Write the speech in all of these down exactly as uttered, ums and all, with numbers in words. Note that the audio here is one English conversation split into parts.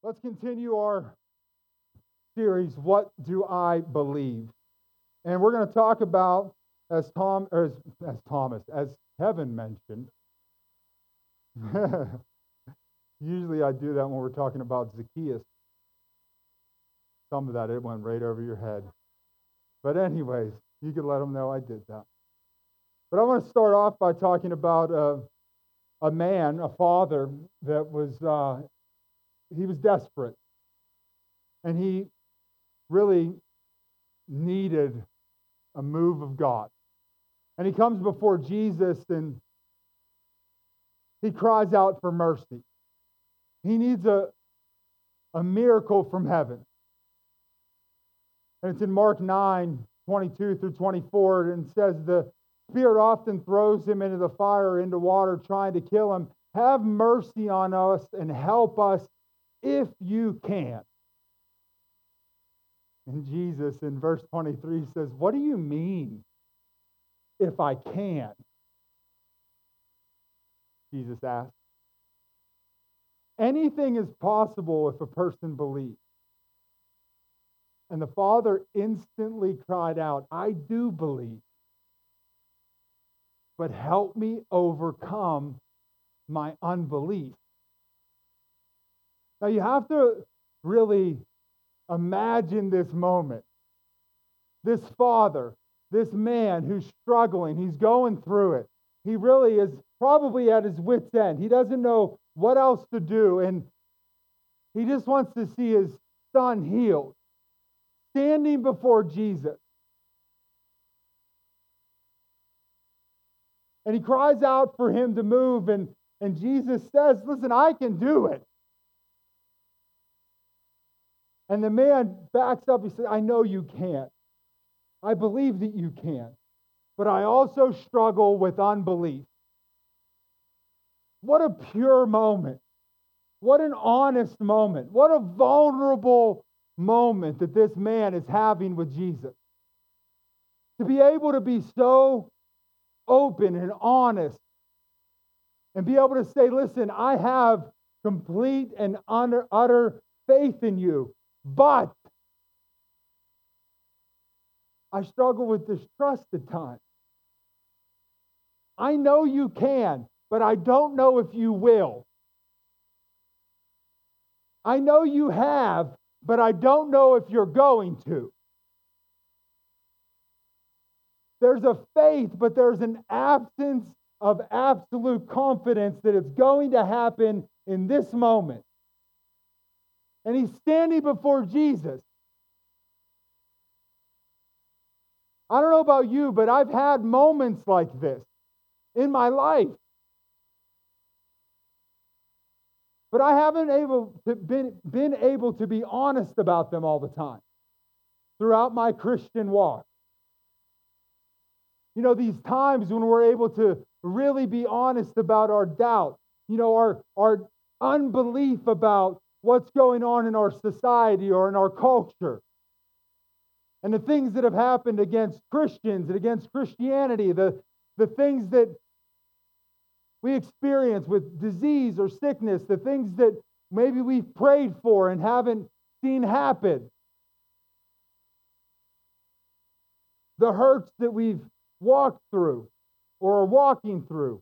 Let's continue our series, What Do I Believe? And we're going to talk about, as Tom, or as, as Thomas, as Kevin mentioned. Usually I do that when we're talking about Zacchaeus. Some of that, it went right over your head. But anyways, you can let them know I did that. But I want to start off by talking about uh, a man, a father, that was, uh, he was desperate. And he really needed a move of God. And he comes before Jesus and he cries out for mercy. He needs a, a miracle from heaven. And it's in Mark nine, twenty-two through twenty-four, and it says, the Spirit often throws him into the fire, into water, trying to kill him. Have mercy on us and help us if you can. And Jesus in verse twenty-three says, what do you mean, if I can? Jesus asked. Anything is possible if a person believes. And the father instantly cried out, I do believe, but help me overcome my unbelief. Now you have to really imagine this moment. This father, this man who's struggling, he's going through it. He really is probably at his wit's end. He doesn't know what else to do, and he just wants to see his son healed. Standing before Jesus. And he cries out for him to move, and, and Jesus says, listen, I can do it. And the man backs up. He says, I know you can't. I believe that you can. But I also struggle with unbelief. What a pure moment. What an honest moment. What a vulnerable moment that this man is having with Jesus. To be able to be so open and honest and be able to say, listen, I have complete and utter, utter faith in you, but I struggle with distrust at times. I know you can, but I don't know if you will. I know you have, but I don't know if you're going to. There's a faith, but there's an absence of absolute confidence that it's going to happen in this moment. And he's standing before Jesus. I don't know about you, but I've had moments like this in my life. But I haven't able to been, been able to be honest about them all the time throughout my Christian walk. You know, these times when we're able to really be honest about our doubt, you know, our, our unbelief about what's going on in our society or in our culture, and the things that have happened against Christians and against Christianity, the, the things that we experience with disease or sickness, the things that maybe we've prayed for and haven't seen happen, the hurts that we've walked through or are walking through,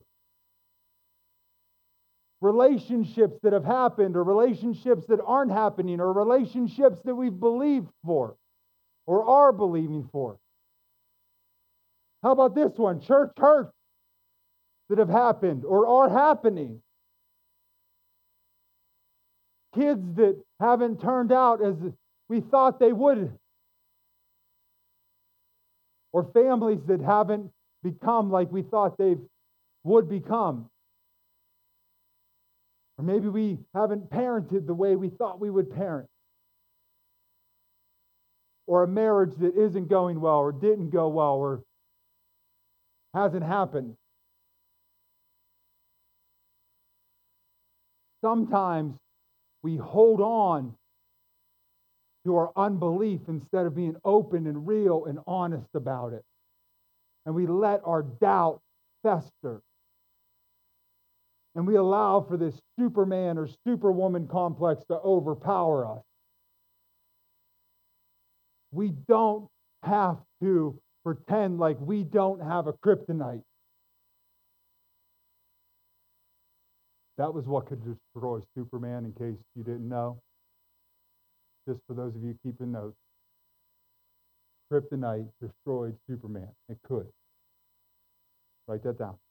relationships that have happened or relationships that aren't happening or relationships that we've believed for or are believing for. How about this one? Church hurts that have happened or are happening. Kids that haven't turned out as we thought they would. Or families that haven't become like we thought they would become. Or maybe we haven't parented the way we thought we would parent. Or a marriage that isn't going well or didn't go well or hasn't happened. Sometimes we hold on to our unbelief instead of being open and real and honest about it. And we let our doubt fester. and we allow for this Superman or Superwoman complex to overpower us. We don't have to pretend like we don't have a kryptonite. That was what could destroy Superman, in case you didn't know. Just for those of you keeping notes. Kryptonite destroyed Superman. It could. Write that down.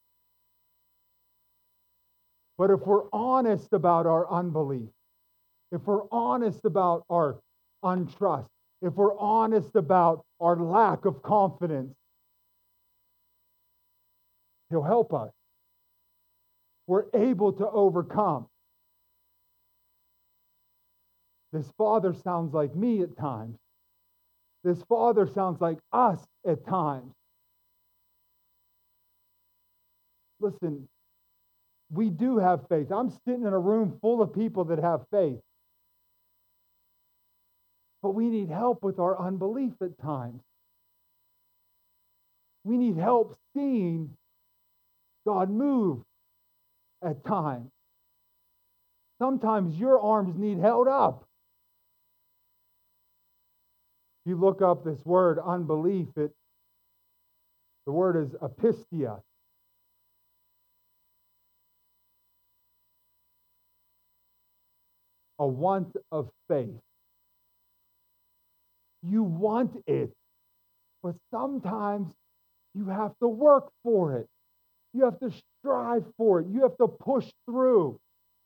But if we're honest about our unbelief, if we're honest about our untrust, if we're honest about our lack of confidence, He'll help us. We're able to overcome. This father sounds like me at times. This father sounds like us at times. Listen, we do have faith. I'm sitting in a room full of people that have faith. But we need help with our unbelief at times. We need help seeing God move at times. Sometimes your arms need held up. If you look up this word unbelief, it the word is apistia. A want of faith. You want it, but sometimes you have to work for it. You have to strive for it. You have to push through.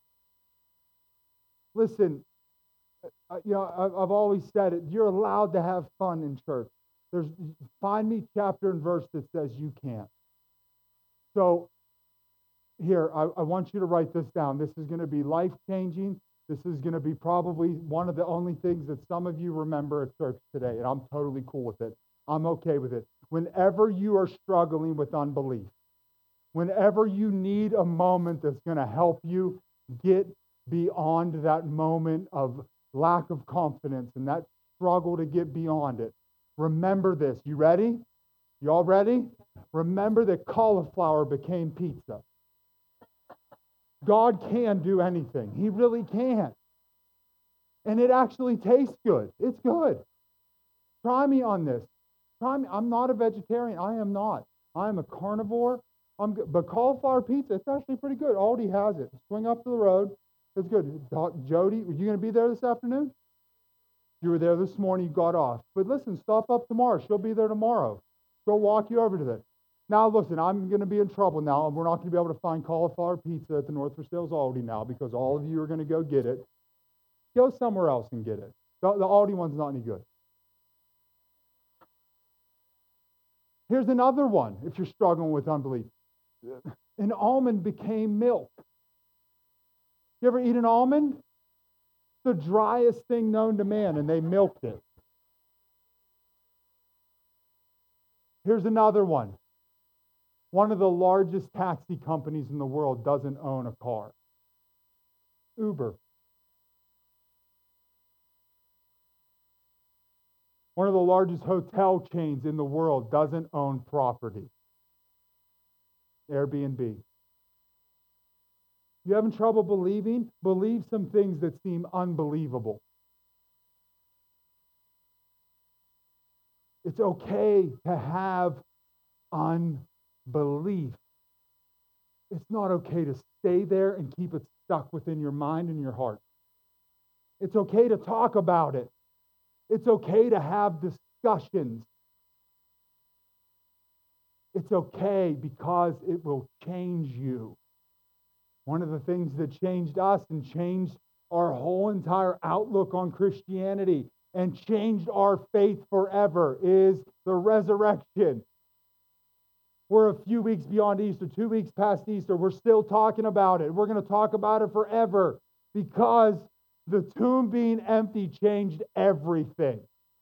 Listen, you know, I've always said it. You're allowed to have fun in church. There's find me chapter and verse that says you can't. So here, I, I want you to write this down. This is going to be life-changing. This is going to be probably one of the only things that some of you remember at church today, and I'm totally cool with it. I'm okay with it. Whenever you are struggling with unbelief, whenever you need a moment that's going to help you get beyond that moment of lack of confidence and that struggle to get beyond it, remember this. You ready? You all ready? Remember that cauliflower became pizza. God can do anything. He really can. And it actually tastes good. It's good. Try me on this. Try me. I'm not a vegetarian. I am not. I am a carnivore. I'm good. But cauliflower pizza, it's actually pretty good. Aldi has it. Swing up to the road. It's good. Jody, are you going to be there this afternoon? You were there this morning. You got off. But listen, stop up tomorrow. She'll be there tomorrow. She'll walk you over to that. Now, listen, I'm going to be in trouble now, and we're not going to be able to find cauliflower pizza at the North for Sales Aldi now because all of you are going to go get it. Go somewhere else and get it. The, the Aldi one's not any good. Here's another one if you're struggling with unbelief. An almond became milk. You ever eat an almond? The driest thing known to man, and they milked it. Here's another one. One of the largest taxi companies in the world doesn't own a car. Uber. One of the largest hotel chains in the world doesn't own property. Airbnb. You having trouble believing? Believe some things that seem unbelievable. It's okay to have unbelief. It's not okay to stay there and keep it stuck within your mind and your heart. It's okay to talk about it. It's okay to have discussions. It's okay because it will change you. One of the things that changed us and changed our whole entire outlook on Christianity and changed our faith forever is the resurrection. We're a few weeks beyond Easter, two weeks past Easter. We're still talking about it. We're going to talk about it forever because the tomb being empty changed everything.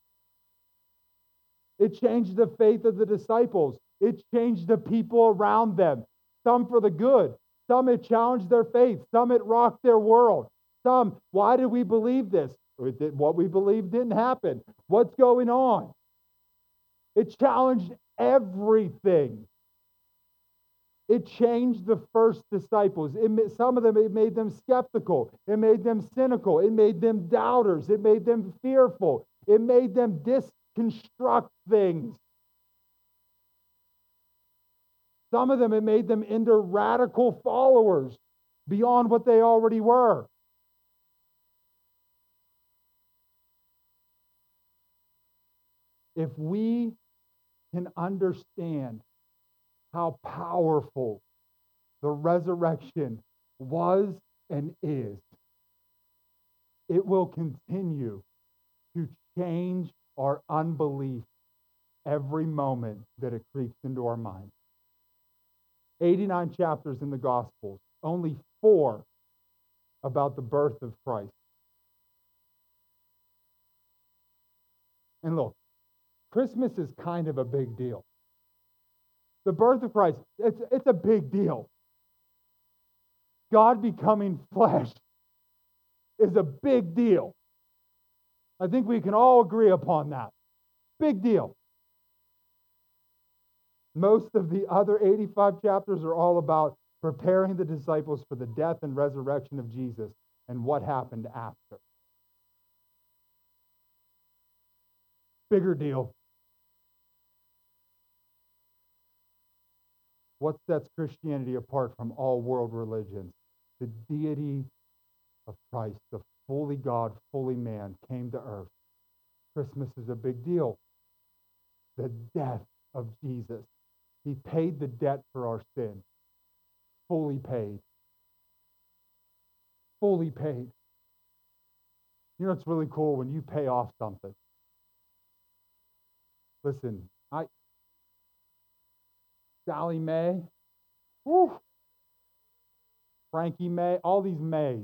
It changed the faith of the disciples. It changed the people around them. Some for the good. Some it challenged their faith. Some it rocked their world. Some, why did we believe this? What we believed didn't happen. What's going on? It challenged everything. It changed the first disciples. It, some of them, it made them skeptical. It made them cynical. It made them doubters. It made them fearful. It made them disconstruct things. Some of them, it made them into radical followers beyond what they already were. If we can understand how powerful the resurrection was and is, it will continue to change our unbelief every moment that it creeps into our mind. eighty-nine chapters in the Gospels, only four about the birth of Christ. And look, Christmas is kind of a big deal. The birth of Christ, it's, it's a big deal. God becoming flesh is a big deal. I think we can all agree upon that. Big deal. Most of the other eighty-five chapters are all about preparing the disciples for the death and resurrection of Jesus and what happened after. Bigger deal. What sets Christianity apart from all world religions? The deity of Christ, the fully God, fully man, came to earth. Christmas is a big deal. The death of Jesus. He paid the debt for our sin. Fully paid. Fully paid. You know, it's really cool when you pay off something. Listen, I, Sally Mae, whew, Frankie May, all these Mays,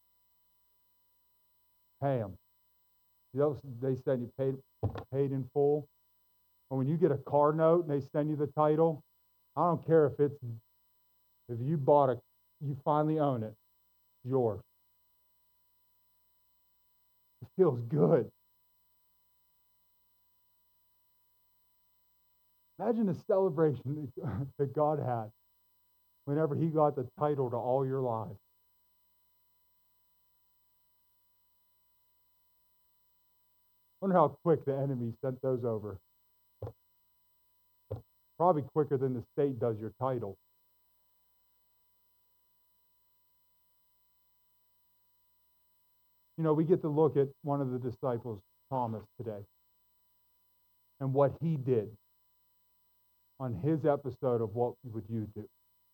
pay them. You know, they send you paid, paid in full. And when you get a car note and they send you the title, I don't care if it's, if you bought it, you finally own it, it's yours. It feels good. Imagine the celebration that God had whenever he got the title to all your lives. I wonder how quick the enemy sent those over. Probably quicker than the state does your title. You know, we get to look at one of the disciples, Thomas, today, and what he did on his episode of What Would You Do?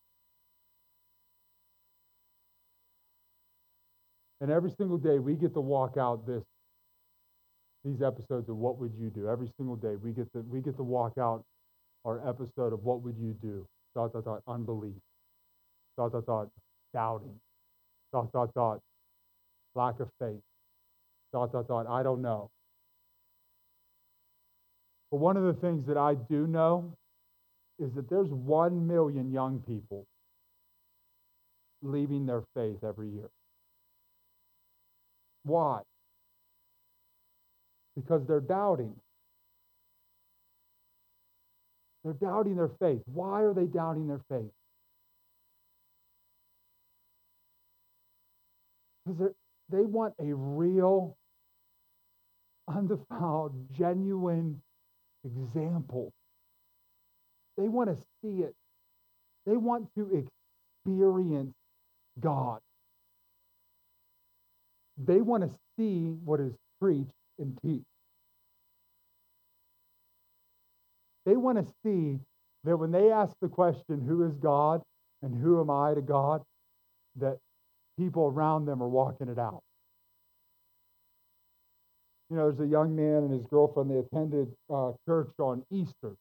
And every single day we get to walk out this these episodes of What Would You Do? Every single day we get to we get to walk out our episode of What Would You Do? Dot dot dot unbelief. Dot dot dot doubting. Dot dot dot lack of faith. Dot dot dot I don't know. But one of the things that I do know is that there's one million young people leaving their faith every year. Why? Because they're doubting. They're doubting their faith. Why are they doubting their faith? Because they want a real, undefiled, genuine example. They want to see it. They want to experience God. They want to see what is preached and teach. They want to see that when they ask the question, who is God and who am I to God, that people around them are walking it out. You know, there's a young man and his girlfriend, they attended uh, church on Easter.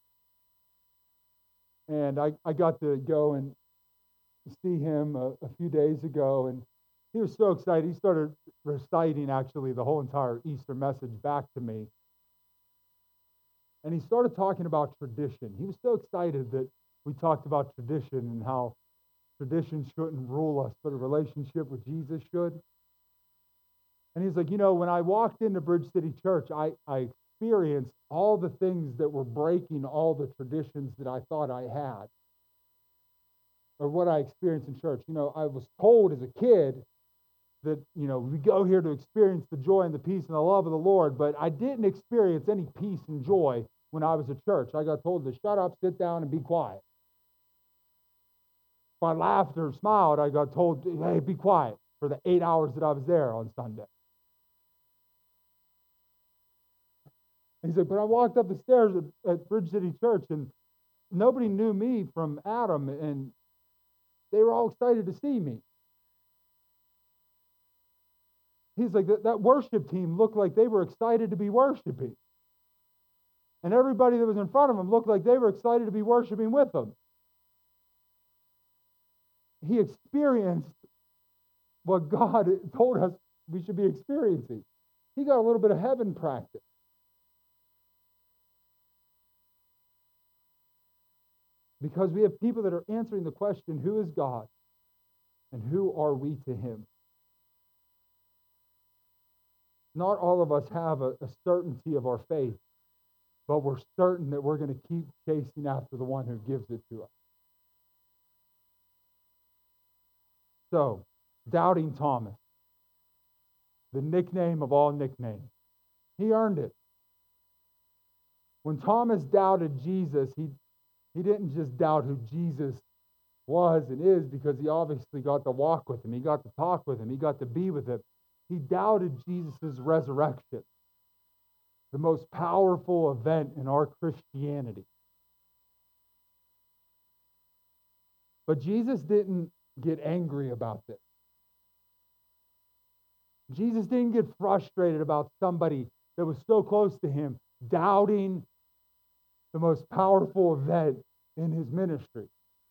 And I, I got to go and see him a, a few days ago, and he was so excited. He started reciting, actually, the whole entire Easter message back to me. And he started talking about tradition. He was so excited that we talked about tradition and how tradition shouldn't rule us, but a relationship with Jesus should. And he's like, you know, when I walked into Bridge City Church, I, I experienced all the things that were breaking all the traditions that I thought I had. or what I experienced in church. You know, I was told as a kid that, you know, we go here to experience the joy and the peace and the love of the Lord, but I didn't experience any peace and joy when I was at church. I got told to shut up, sit down, and be quiet. If I laughed or smiled, I got told, hey, be quiet for the eight hours that I was there on Sunday. And he said, but I walked up the stairs at, at Bridge City Church, and nobody knew me from Adam, and they were all excited to see me. He's like, that, that worship team looked like they were excited to be worshiping. And everybody that was in front of them looked like they were excited to be worshiping with them. He experienced what God told us we should be experiencing. He got a little bit of heaven practice. Because we have people that are answering the question, who is God? And who are we to him? Not all of us have a, a certainty of our faith, but we're certain that we're going to keep chasing after the one who gives it to us. So, Doubting Thomas, the nickname of all nicknames. He earned it. When Thomas doubted Jesus, he, he didn't just doubt who Jesus was and is, because he obviously got to walk with him. He got to talk with him. He got to be with him. He doubted Jesus' resurrection, the most powerful event in our Christianity. But Jesus didn't get angry about this. Jesus didn't get frustrated about somebody that was so close to him doubting the most powerful event in his ministry.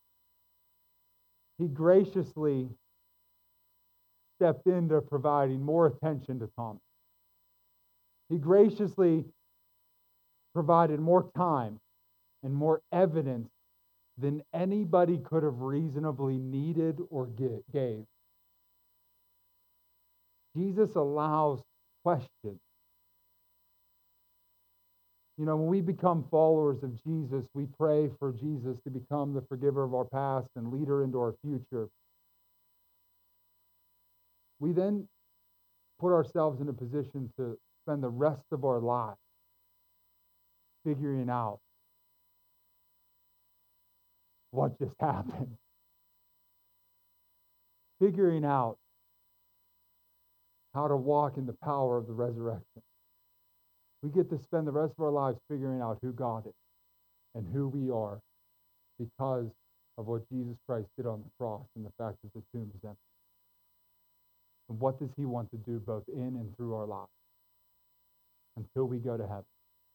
He graciously stepped into providing more attention to Thomas. He graciously provided more time and more evidence than anybody could have reasonably needed or gave. Jesus allows questions. You know, when we become followers of Jesus, we pray for Jesus to become the forgiver of our past and leader into our future. We then put ourselves in a position to spend the rest of our lives figuring out what just happened. Figuring out how to walk in the power of the resurrection. We get to spend the rest of our lives figuring out who God is and who we are because of what Jesus Christ did on the cross and the fact that the tomb is empty. And what does he want to do both in and through our lives until we go to heaven?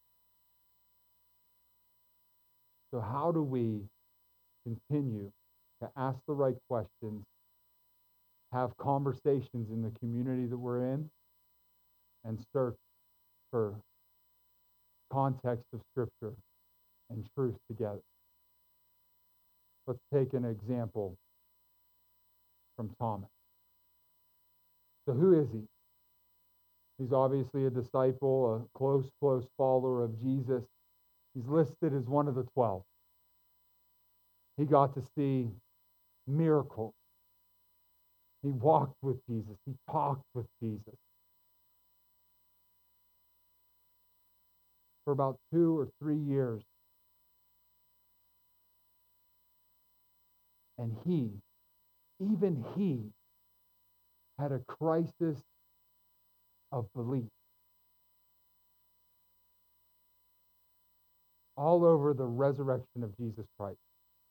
So how do we continue to ask the right questions, have conversations in the community that we're in, and search for context of Scripture and truth together? Let's take an example from Thomas. So who is he? He's obviously a disciple, a close, close follower of Jesus. He's listed as one of the twelve. He got to see miracles. He walked with Jesus. He talked with Jesus. For about two or three years. And he, even he, had a crisis of belief. All over the resurrection of Jesus Christ.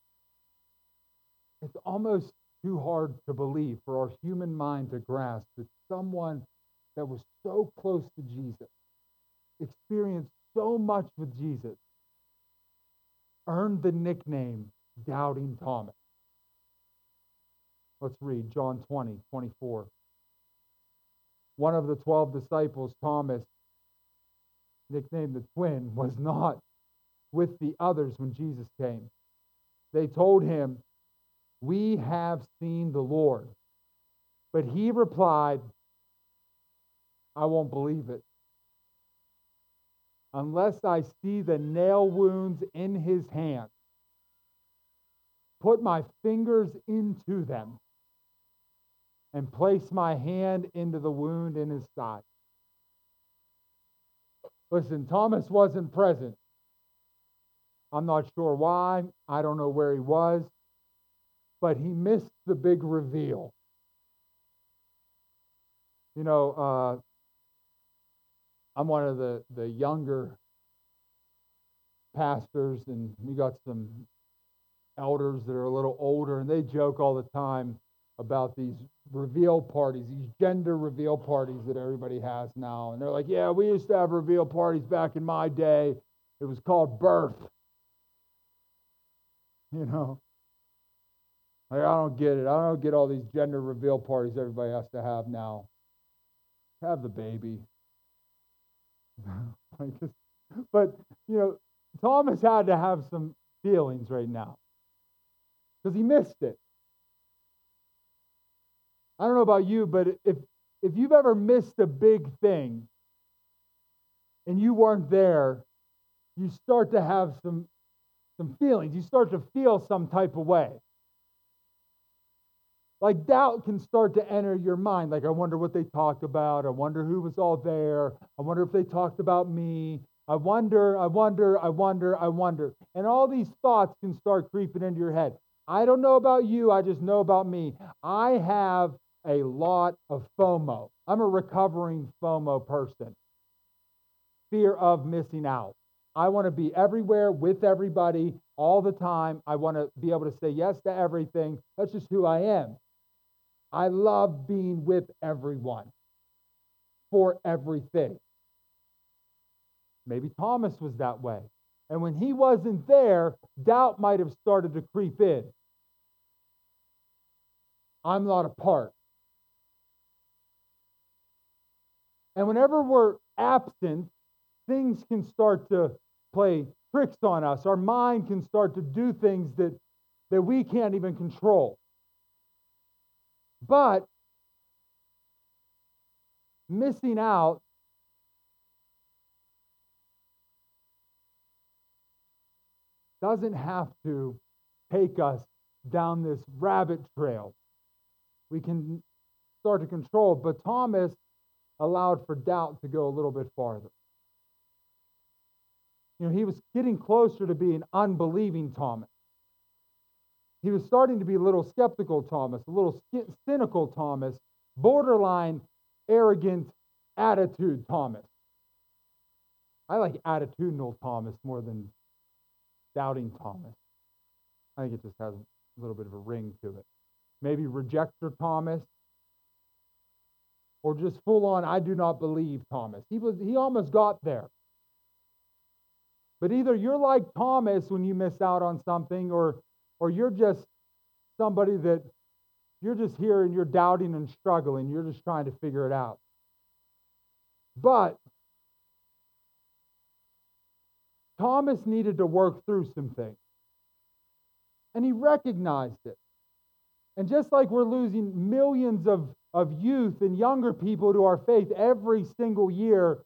It's almost too hard to believe for our human mind to grasp that someone that was so close to Jesus, experienced so much with Jesus, earned the nickname Doubting Thomas. Let's read John twenty, twenty-four. One of the twelve disciples, Thomas, nicknamed the twin, was not with the others when Jesus came. They told him, "We have seen the Lord." But he replied, "I won't believe it unless I see the nail wounds in his hands put my fingers into them, and place my hand into the wound in his side. Listen, Thomas wasn't present. I'm not sure why. I don't know where he was. But he missed the big reveal. You know, uh, I'm one of the, the younger pastors, and we got some elders that are a little older, and they joke all the time about these reveal parties, these gender reveal parties that everybody has now. And they're like, yeah, we used to have reveal parties back in my day. It was called birth. You know, like, I don't get it. I don't get all these gender reveal parties everybody has to have now. Have the baby. But, you know, Thomas had to have some feelings right now because he missed it. I don't know about you, but if if you've ever missed a big thing and you weren't there, you start to have some some feelings. You start to feel some type of way. Like doubt can start to enter your mind. Like, I wonder what they talked about. I wonder who was all there. I wonder if they talked about me. I wonder, I wonder, I wonder, I wonder. And all these thoughts can start creeping into your head. I don't know about you. I just know about me. I have a lot of FOMO. I'm a recovering FOMO person. Fear of missing out. I want to be everywhere with everybody all the time. I want to be able to say yes to everything. That's just who I am. I love being with everyone for everything. Maybe Thomas was that way. And when he wasn't there, doubt might have started to creep in. I'm not a part. And whenever we're absent, things can start to play tricks on us. Our mind can start to do things that, that we can't even control. But missing out doesn't have to take us down this rabbit trail. We can start to control, but Thomas allowed for doubt to go a little bit farther. You know, he was getting closer to being unbelieving Thomas. He was starting to be a little skeptical Thomas, a little cynical Thomas, borderline arrogant attitude Thomas. I like attitudinal Thomas more than doubting Thomas. I think it just has a little bit of a ring to it. Maybe rejecter Thomas, or just full on I do not believe Thomas. He was he almost got there. But either you're like Thomas when you miss out on something, or or you're just somebody that you're just here and you're doubting and struggling. You're just trying to figure it out. But Thomas needed to work through some things. And he recognized it. And just like we're losing millions of, of youth and younger people to our faith every single year,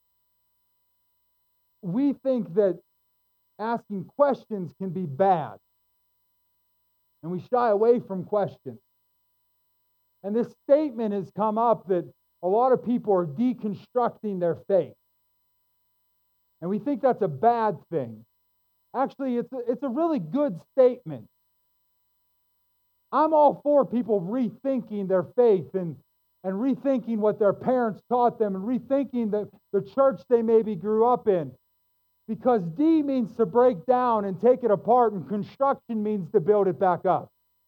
we think that asking questions can be bad. And we shy away from questions. And this statement has come up that a lot of people are deconstructing their faith. And we think that's a bad thing. Actually, it's a, it's a really good statement. I'm all for people rethinking their faith and, and rethinking what their parents taught them and rethinking the, the church they maybe grew up in. Because D means to break down and take it apart, and construction means to build it back up.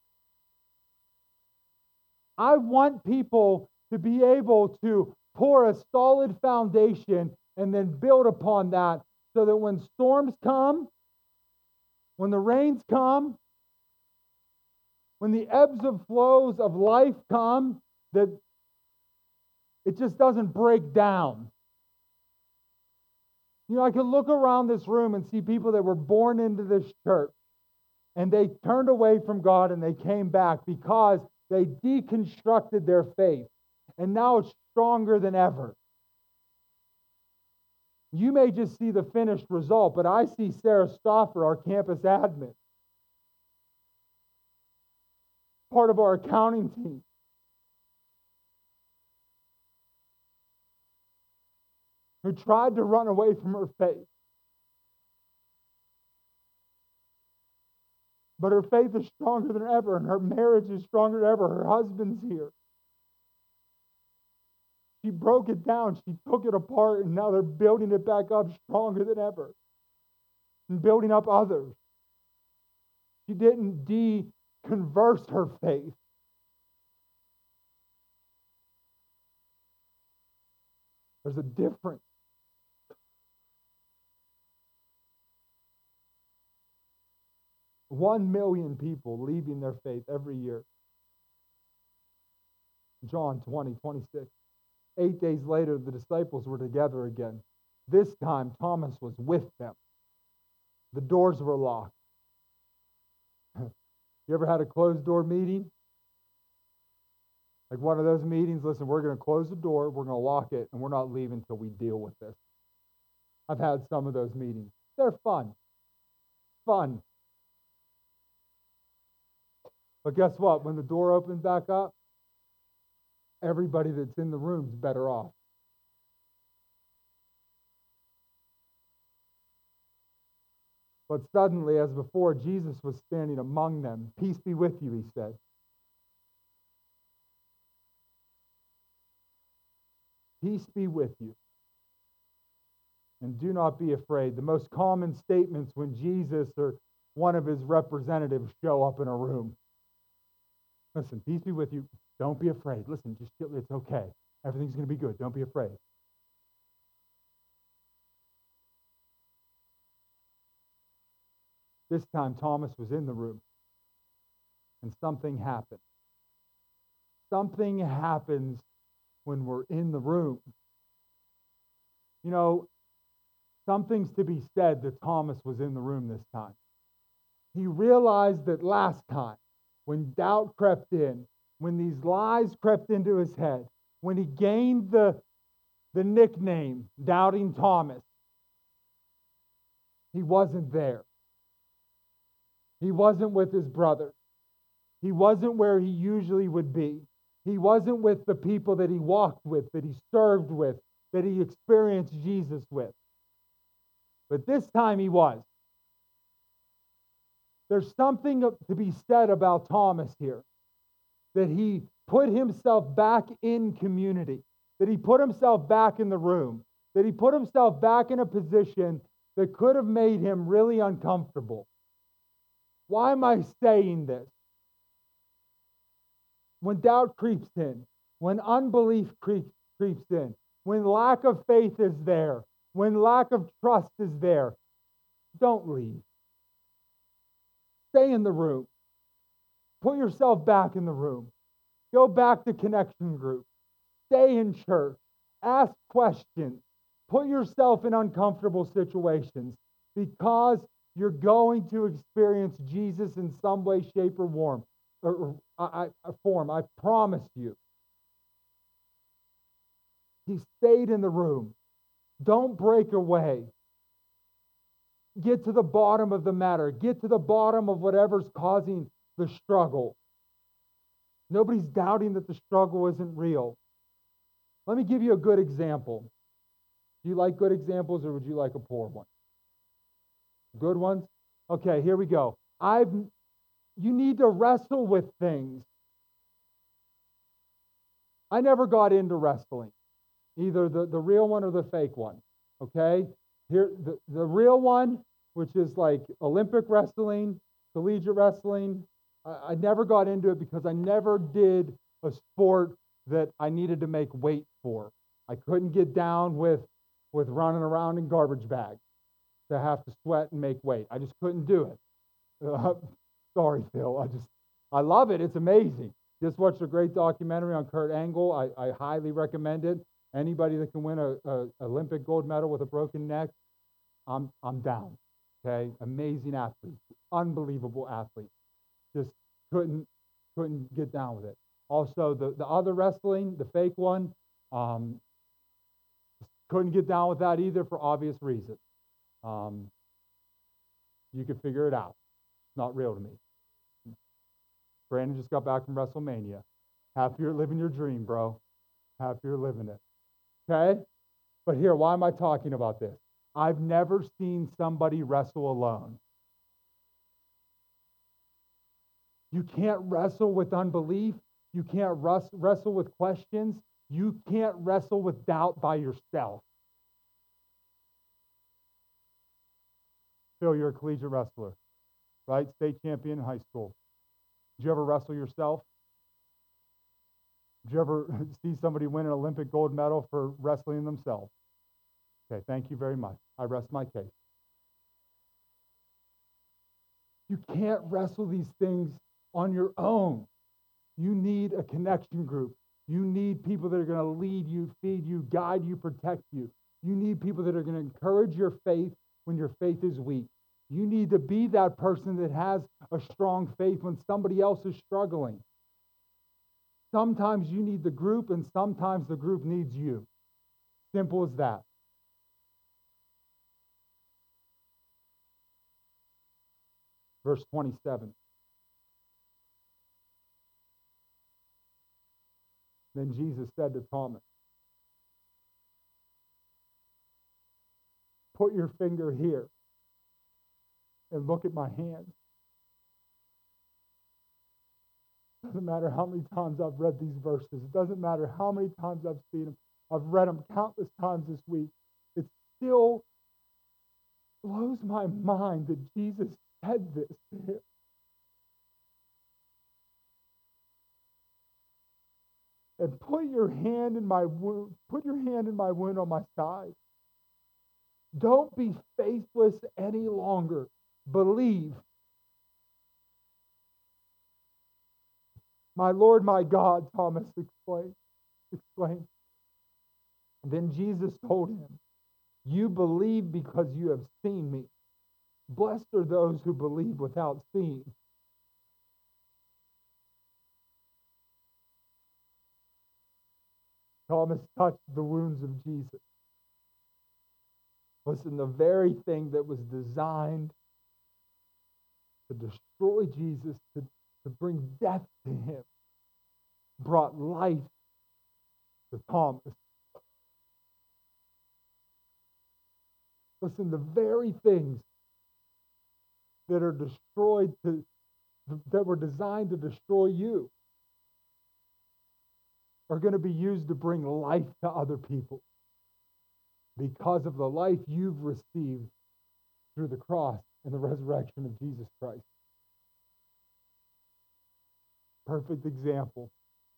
I want people to be able to pour a solid foundation and then build upon that, so that when storms come, when the rains come, when the ebbs and flows of life come, that it just doesn't break down. You know, I could look around this room and see people that were born into this church, and they turned away from God and they came back because they deconstructed their faith. And now it's stronger than ever. You may just see the finished result, but I see Sarah Stauffer, our campus admin. part of our accounting team. Who tried to run away from her faith. But her faith is stronger than ever, and her marriage is stronger than ever. Her husband's here. She broke it down. She took it apart, and now they're building it back up stronger than ever. And building up others. She didn't de-converse her faith. There's a difference. One million people leaving their faith every year. John twenty, twenty-six. Eight days later, the disciples were together again. This time, Thomas was with them. The doors were locked. You ever had a closed-door meeting? Like one of those meetings, listen, we're going to close the door, we're going to lock it, and we're not leaving until we deal with this. I've had some of those meetings. They're fun. Fun. But guess what? When the door opens back up, everybody that's in the room's better off. But suddenly, as before, Jesus was standing among them. Peace be with you, he said. Peace be with you. And do not be afraid. The most common statements when Jesus or one of his representatives show up in a room. Listen, peace be with you. Don't be afraid. Listen, just it's okay. Everything's going to be good. Don't be afraid. This time, Thomas was in the room, and something happened. Something happens when we're in the room. You know, something's to be said that Thomas was in the room this time. He realized that last time, when doubt crept in, when these lies crept into his head, when he gained the, the nickname Doubting Thomas, he wasn't there. He wasn't with his brothers. He wasn't where he usually would be. He wasn't with the people that he walked with, that he served with, that he experienced Jesus with. But this time he was. There's something to be said about Thomas here. That he put himself back in community. That he put himself back in the room. That he put himself back in a position that could have made him really uncomfortable. Why am I saying this? When doubt creeps in, when unbelief creeps, creeps in, when lack of faith is there, when lack of trust is there, don't leave. Stay in the room. Put yourself back in the room. Go back to connection group. Stay in church. Ask questions. Put yourself in uncomfortable situations because you're going to experience Jesus in some way, shape, or form. Or, or I, I, form. I promise you. He stayed in the room. Don't break away. Get to the bottom of the matter. Get to the bottom of whatever's causing the struggle. Nobody's doubting that the struggle isn't real. Let me give you a good example. Do you like good examples or would you like a poor one? Good ones? Okay, here we go. I've you need to wrestle with things. I never got into wrestling. Either the, the real one or the fake one. Okay? Here the, the real one, which is like Olympic wrestling, collegiate wrestling. I, I never got into it because I never did a sport that I needed to make weight for. I couldn't get down with, with running around in garbage bags to have to sweat and make weight. I just couldn't do it. Uh, sorry, Phil. I just, I love it. It's amazing. Just watched a great documentary on Kurt Angle. I, I highly recommend it. Anybody that can win a, a Olympic gold medal with a broken neck, I'm I'm down. Okay, amazing athlete, unbelievable athlete. Just couldn't couldn't get down with it. Also, the the other wrestling, the fake one, um, couldn't get down with that either for obvious reasons. Um, you could figure it out. It's not real to me. Brandon just got back from WrestleMania. Happy you're living your dream, bro. Happy you're living it. Okay? But here, why am I talking about this? I've never seen somebody wrestle alone. You can't wrestle with unbelief. You can't wrestle with questions. You can't wrestle with doubt by yourself. Phil, you're a collegiate wrestler, right? State champion in high school. Did you ever wrestle yourself? Did you ever see somebody win an Olympic gold medal for wrestling themselves? Okay, thank you very much. I rest my case. You can't wrestle these things on your own. You need a connection group. You need people that are going to lead you, feed you, guide you, protect you. You need people that are going to encourage your faith when your faith is weak. You need to be that person that has a strong faith when somebody else is struggling. Sometimes you need the group, and sometimes the group needs you. Simple as that. Verse twenty-seven. Then Jesus said to Thomas, put your finger here and look at my hands. It doesn't matter how many times I've read these verses. It doesn't matter how many times I've seen them. I've read them countless times this week. It still blows my mind that Jesus said this to him. And put your hand in my wound, put your hand in my wound on my side. Don't be faithless any longer. Believe. My Lord, my God, Thomas exclaimed. exclaimed. Then Jesus told him, you believe because you have seen me. Blessed are those who believe without seeing. Thomas touched the wounds of Jesus. Listen, the very thing that was designed to destroy Jesus, to, to bring death to him, brought life to Thomas. Listen, the very things that are destroyed to that were designed to destroy you are going to be used to bring life to other people because of the life you've received through the cross and the resurrection of Jesus Christ. Perfect example.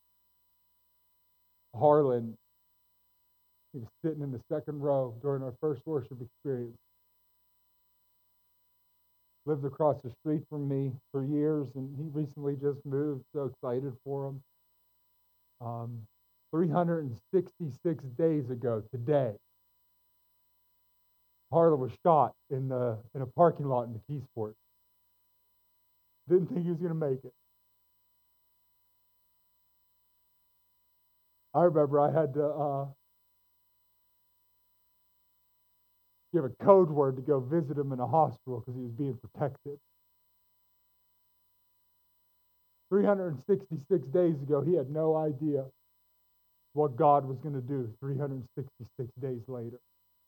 Harlan, he was sitting in the second row during our first worship experience. Lived across the street from me for years, and he recently just moved. So excited for him. Um, three hundred sixty-six days ago today, Harlan was shot in the in a parking lot in McKeesport. Didn't think he was going to make it. I remember I had to uh, give a code word to go visit him in a hospital because he was being protected. three hundred sixty-six days ago, he had no idea what God was going to do three hundred sixty-six days later.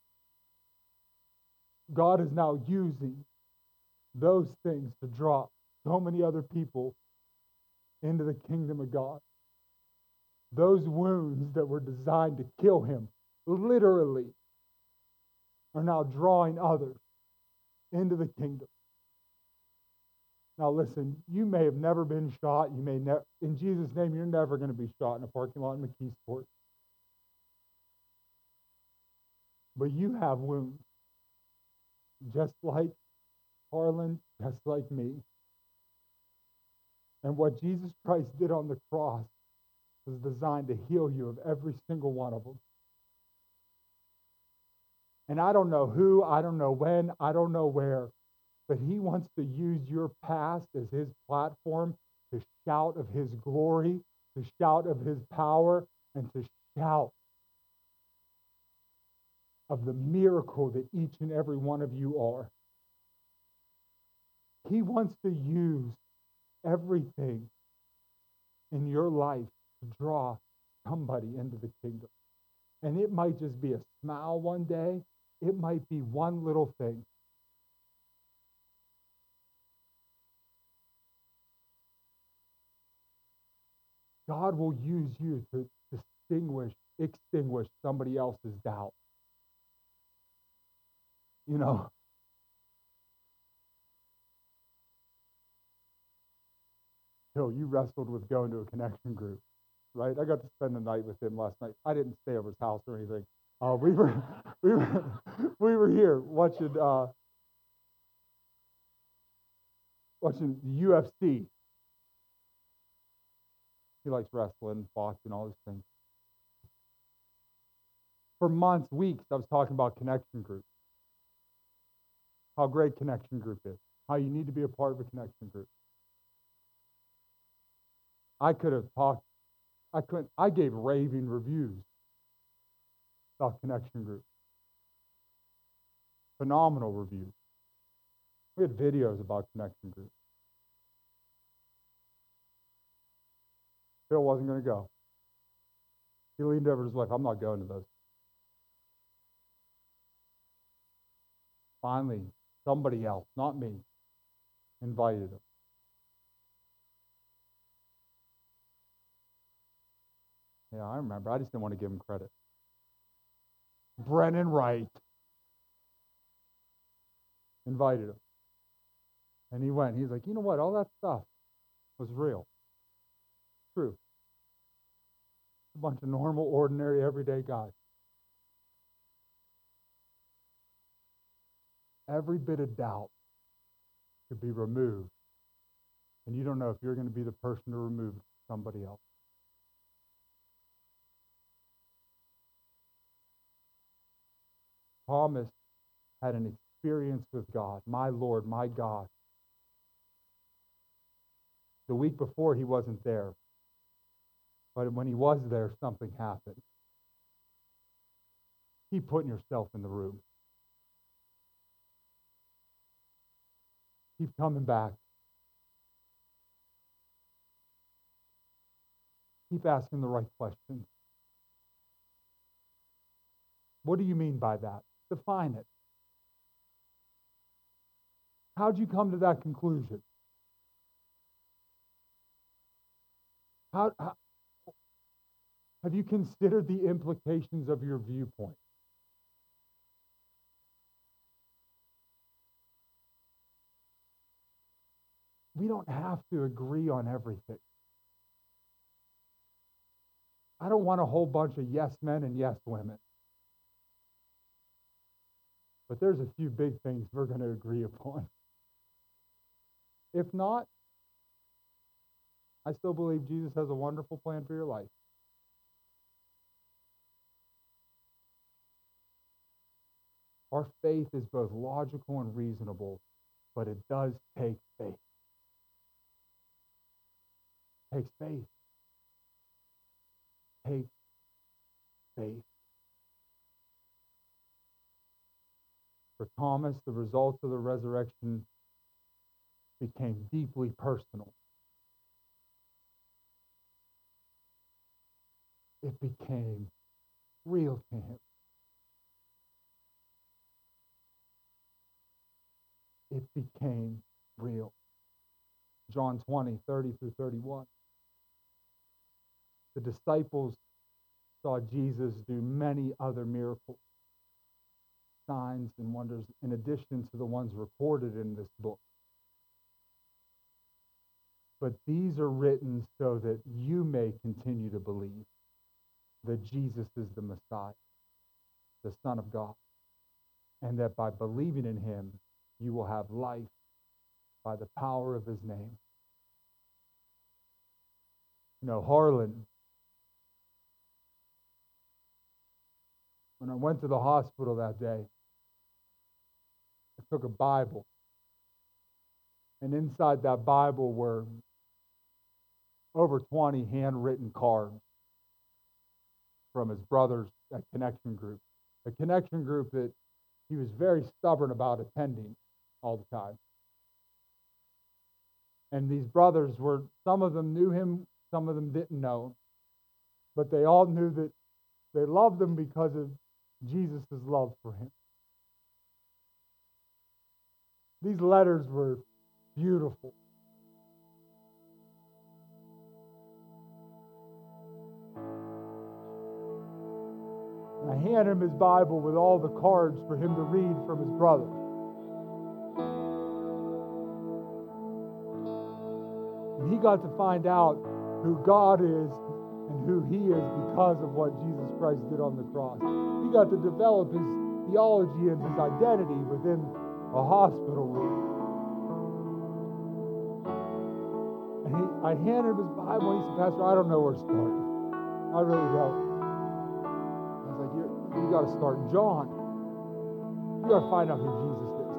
God is now using those things to draw so many other people into the kingdom of God. Those wounds that were designed to kill him, literally, are now drawing others into the kingdom. Now listen, you may have never been shot. You may never, in Jesus' name, you're never going to be shot in a parking lot in McKeesport. But you have wounds, just like Harlan, just like me. And what Jesus Christ did on the cross was designed to heal you of every single one of them. And I don't know who, I don't know when, I don't know where, but he wants to use your past as his platform to shout of his glory, to shout of his power, and to shout of the miracle that each and every one of you are. He wants to use everything in your life to draw somebody into the kingdom. And it might just be a smile one day. It might be one little thing. God will use you to distinguish, extinguish somebody else's doubt. You know, Phil, you wrestled with going to a connection group, right? I got to spend the night with him last night. I didn't stay over his house or anything. Uh, we were, we were, we were here watching, uh, watching U F C. He likes wrestling, boxing, all these things. For months, weeks, I was talking about connection group. How great connection group is. How you need to be a part of a connection group. I could have talked, I couldn't, I gave raving reviews about connection group. Phenomenal reviews. We had videos about connection group. Phil wasn't going to go. He leaned over to his wife, I'm not going to those. Finally, somebody else, not me, invited him. Yeah, I remember. I just didn't want to give him credit. Brennan Wright invited him. And he went. He's like, you know what? All that stuff was real. True. A bunch of normal, ordinary, everyday guys. Every bit of doubt could be removed. And you don't know if you're going to be the person to remove somebody else. Thomas had an experience with God, my Lord, my God. The week before, he wasn't there. But when he was there, something happened. Keep putting yourself in the room. Keep coming back. Keep asking the right questions. What do you mean by that? Define it. How'd you come to that conclusion? How, how have you considered the implications of your viewpoint? We don't have to agree on everything. I don't want a whole bunch of yes men and yes women. But there's a few big things we're going to agree upon. If not, I still believe Jesus has a wonderful plan for your life. Our faith is both logical and reasonable, but it does take faith. It takes faith. It takes faith. For Thomas, the results of the resurrection became deeply personal. It became real to him. It became real. John twenty, thirty through thirty-one. The disciples saw Jesus do many other miracles, signs and wonders, in addition to the ones recorded in this book. But these are written so that you may continue to believe that Jesus is the Messiah, the Son of God, and that by believing in him, you will have life by the power of his name. You know, Harlan, when I went to the hospital that day, I took a Bible. And inside that Bible were over twenty handwritten cards from his brothers at Connection Group. A Connection Group that he was very stubborn about attending all the time. And these brothers were, some of them knew him Some of them didn't know him. But they all knew that they loved him because of Jesus' love for him. These letters were beautiful. And I handed him his Bible with all the cards for him to read from his brother. And he got to find out who God is and who he is because of what Jesus Christ did on the cross. He got to develop his theology and his identity within a hospital room. And he, I handed him his Bible and he said, Pastor, I don't know where to start. I really don't. I was like, you, you got to start in John. You got to find out who Jesus is.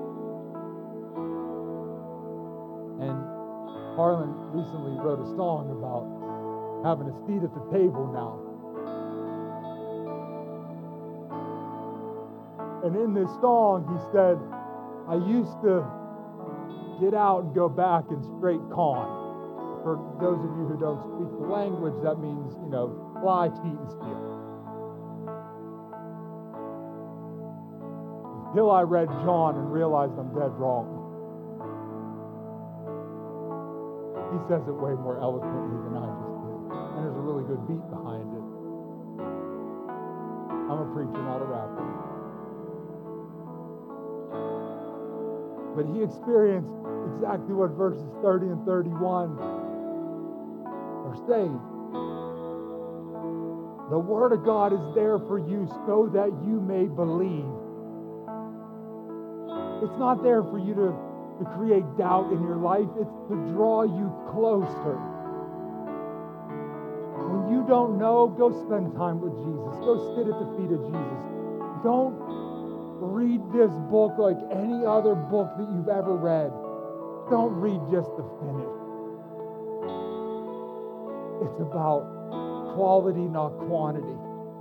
And Harlan recently wrote a song about having a seat at the table now. And in this song, he said, I used to get out and go back and straight con. For those of you who don't speak the language, that means, you know, lie, cheat, and steal. Until I read John and realized I'm dead wrong. He says it way more eloquently than I just did. And there's a really good beat behind it. I'm a preacher, not a rapper. But he experienced exactly what verses thirty and thirty-one are saying. The Word of God is there for you so that you may believe. It's not there for you to, to create doubt in your life. It's to draw you closer. When you don't know, go spend time with Jesus. Go sit at the feet of Jesus. Don't read this book like any other book that you've ever read. Don't read just to finish. It's about quality, not quantity.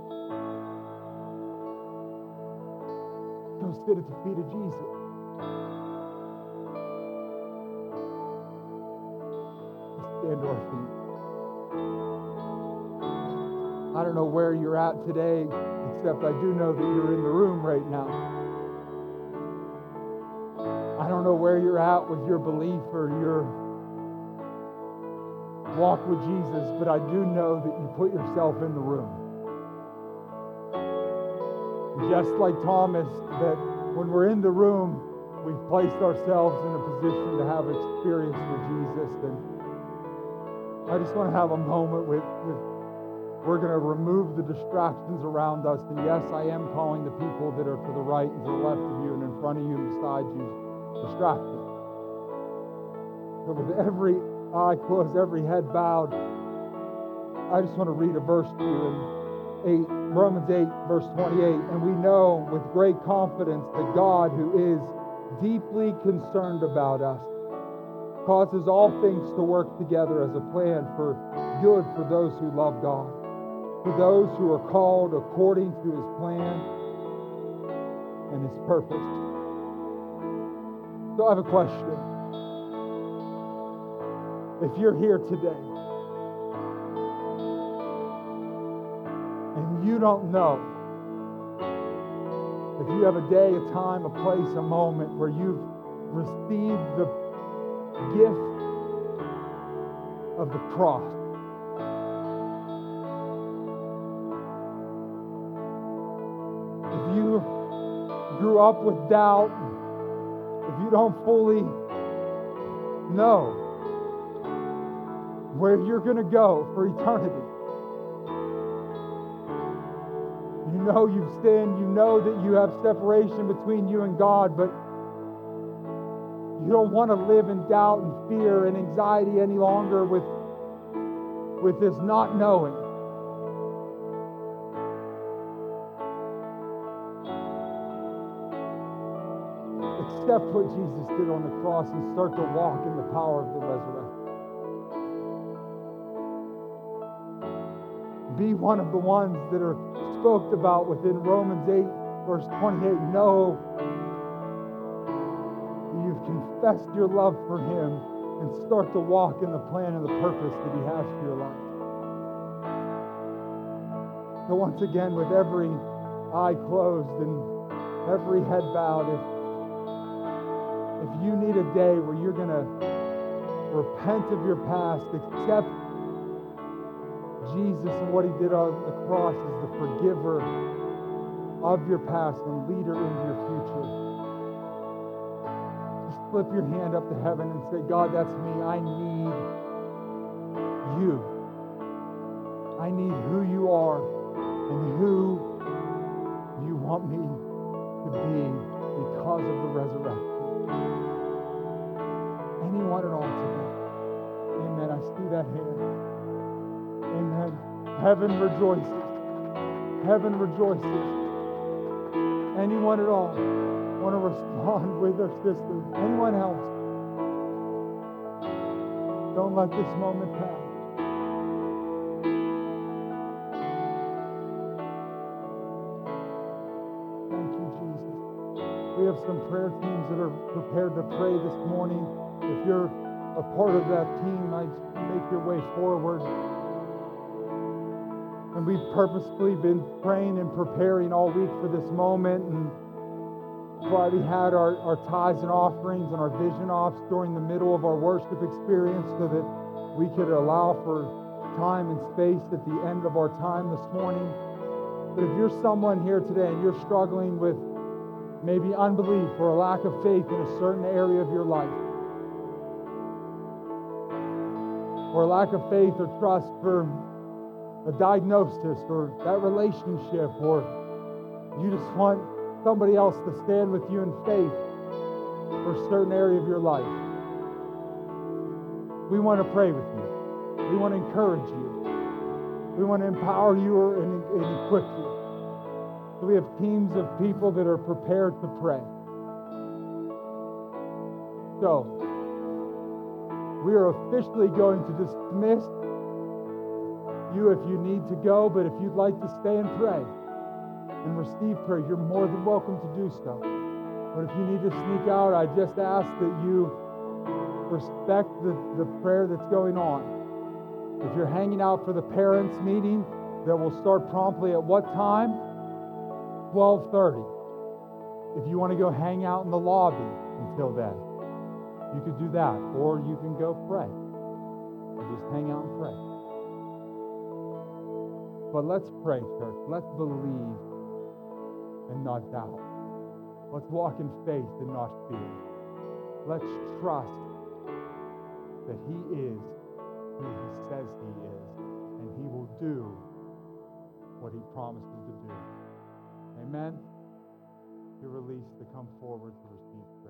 Go sit at the feet of Jesus. Let's stand to our feet. I don't know where you're at today, except I do know that you're in the room right now. I don't know where you're at with your belief or your walk with Jesus, but I do know that you put yourself in the room. Just like Thomas, that when we're in the room, we've placed ourselves in a position to have experience with Jesus. And I just want to have a moment with, with we're going to remove the distractions around us. And yes, I am calling the people that are to the right and to the left of you and in front of you and beside you distracted. So with every eye closed, every head bowed, I just want to read a verse to you in eight, Romans eight, verse twenty-eight. And we know with great confidence that God, who is deeply concerned about us, causes all things to work together as a plan for good for those who love God, for those who are called according to his plan and his purpose. So I have a question. If you're here today and you don't know if you have a day, a time, a place, a moment where you've received the gift of the cross, if you grew up with doubt, if you don't fully know where you're going to go for eternity, you know you've sinned, you know that you have separation between you and God, but you don't want to live in doubt and fear and anxiety any longer with, with this not knowing. Accept what Jesus did on the cross and start to walk in the power of the resurrection. Be one of the ones that are spoke about within Romans eight, verse twenty-eight. Know you've confessed your love for him and start to walk in the plan and the purpose that He has for your life. So once again, with every eye closed and every head bowed, if, if you need a day where you're going to repent of your past, accept Jesus and what He did on the cross as the forgiver of your past and leader into your future, just flip your hand up to heaven and say, God, that's me. I need You. I need who You are and who You want me to be because of the resurrection. Anyone at all today? Amen. I see that hand. Amen. Heaven rejoices. Heaven rejoices. Anyone at all want to respond with their sister? Anyone else? Don't let this moment pass. We have some prayer teams that are prepared to pray this morning. If you're a part of that team, I make your way forward. And we've purposefully been praying and preparing all week for this moment. And that's why we had our, our tithes and offerings and our vision offs during the middle of our worship experience, so that we could allow for time and space at the end of our time this morning. But if you're someone here today and you're struggling with maybe unbelief or a lack of faith in a certain area of your life, or a lack of faith or trust for a diagnosis or that relationship, or you just want somebody else to stand with you in faith for a certain area of your life, we want to pray with you. We want to encourage you. We want to empower you and, and equip you. So we have teams of people that are prepared to pray. So, we are officially going to dismiss you if you need to go, but if you'd like to stay and pray and receive prayer, you're more than welcome to do so. But if you need to sneak out, I just ask that you respect the, the prayer that's going on. If you're hanging out for the parents' meeting that will start promptly at what time? twelve thirty. If you want to go hang out in the lobby until then, you could do that. Or you can go pray. Or just hang out and pray. But let's pray, church. Let's believe and not doubt. Let's walk in faith and not fear. Let's trust that He is who He says He is, and He will do what He promises to do. Amen. You're released to come forward to receive.